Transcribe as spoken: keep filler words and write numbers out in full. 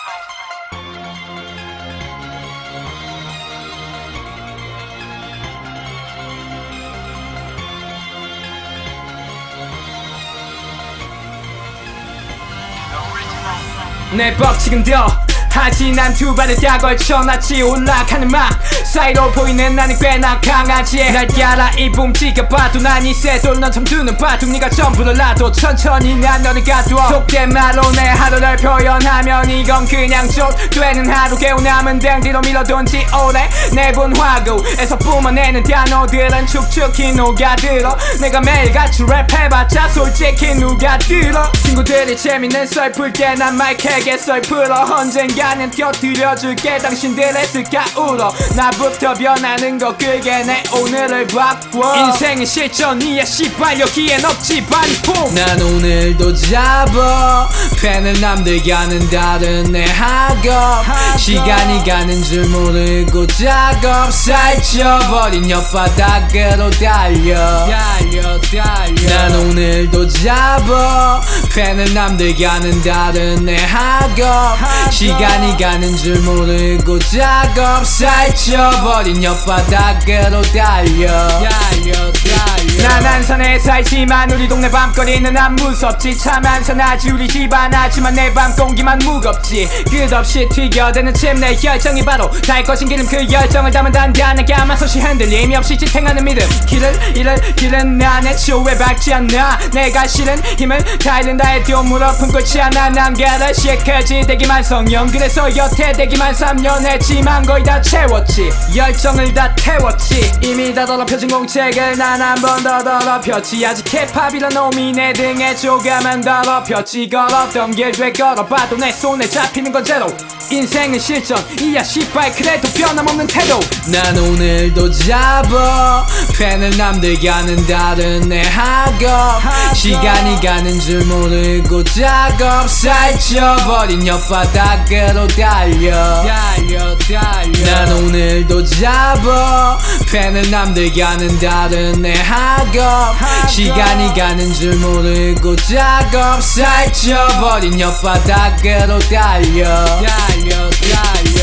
내 법칙은 더 하지 난 두 발을 다 걸쳐놨지 올라가는 막 사이로 보이는 나는 꽤나 강하지 날 따라 이 붐지가 봐도 난 이 새돌 넌 잠드는 바둑 네가 전부를 놔도 천천히 난 너를 가두어 속된 말로 내 하루를 표현하면 이건 그냥 쫓되는 하루 개운함은 등 뒤로 밀어둔 지 오래 내분 화구에서 뿜어내는 단어들은 축축히 녹아들어 내가 매일같이 랩해봤자 솔직히 누가 들어 친구들이 재밌는 썰 풀 때 난 말캐게 썰 풀어 언젠가는 곁들여줄게 당신들의 스카우로 나부터 변하는 거 그게 내 오늘을 바꿔 인생은 실전이야 씨발 여기엔 없지 반품 난 오늘도 잡아 펜을 남들과는 다른 내 학업 시간이 가는 줄 모르고 작업 살쪄버린 혓바닥으로 달려 달려 달려 난 오늘도 잡아 펜을 남들과는 다른 내 학업 시간이 가는 줄 모르고 작업 살쪄버린 혓바닥으로 달려 달려 달려 난 안산에 살지만 우리 동네 밤거리는 안 무섭지 참 안산하지 우리 집안 하지만 내 밤 공기만 무겁지 끝없이 튀겨대는 침 내 열정이 바로 달 것인 기름 그 열정을 담은 단단하게 아마서시 흔들림이 없이 지탱하는 믿음 길을 잃을 길은 나의 초에 박지 않나 내가 실은 힘을 다이는 나의 띄워 물어품 꼴지 않아 난 게르시에 크지대기만 성령 그래서 여태 대기만 삼 년 했지만 거의 다 채웠지 열정을 다 태웠지 이미 다 더럽혀진 공책을 난 한 번 더 더럽혔지 아직 힙합이란 놈이 내 등에 조금은 더럽혔지 걸었던 길 되걸어봐도 내 손에 잡히는 건 제로 인생은 실전이야 씨발 그래도 변함없는 태도 난 오늘도 잡아 펜을 남들과는 다른 내 학업 시간이 가는 줄 모르고 작업 살쪄버린 혓바닥으로 달려 달려 달려 난 오늘도 잡아 펜을 남들과는 다른 내 학업 시간이 가는 줄 모르고 작업 살쪄버린 혓바닥으로 달려 달려 달려